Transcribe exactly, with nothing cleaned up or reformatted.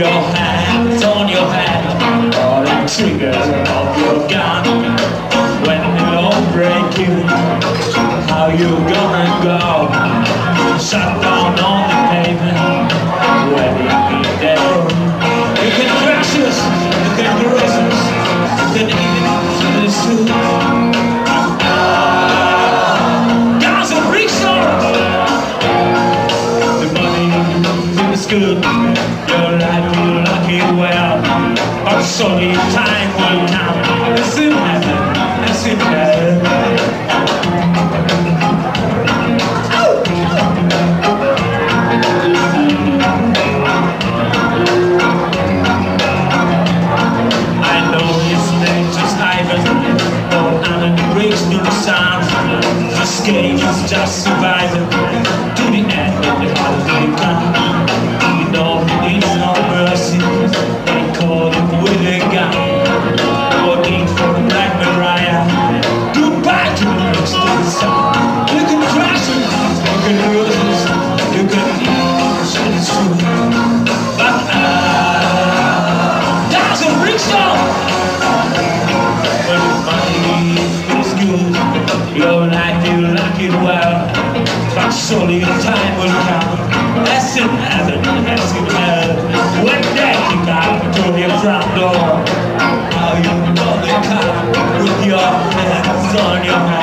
your hands on your head, or the triggers of your gun. When it all break you, how you gonna go? Shut down on the pavement, where you be there. You can crash us, you can caress us, you can even feel us too. Guns and rickshaws, the money is good, your life will lock you well, but surely time will come. It's in heaven, it's in heaven. This game is just surviving to the end of the holiday come. You know he needs no mercy, they call him with a gun. Working for the Black Mariah, goodbye to the next to the sun. You can crash it, you can lose it, you can eat it too. But ah, that's a rickshaw. When the money is good, your life you like it well, but surely your time will come. As in heaven, as in hell, when they kick out to your front door, how you know they come with your hands on your head.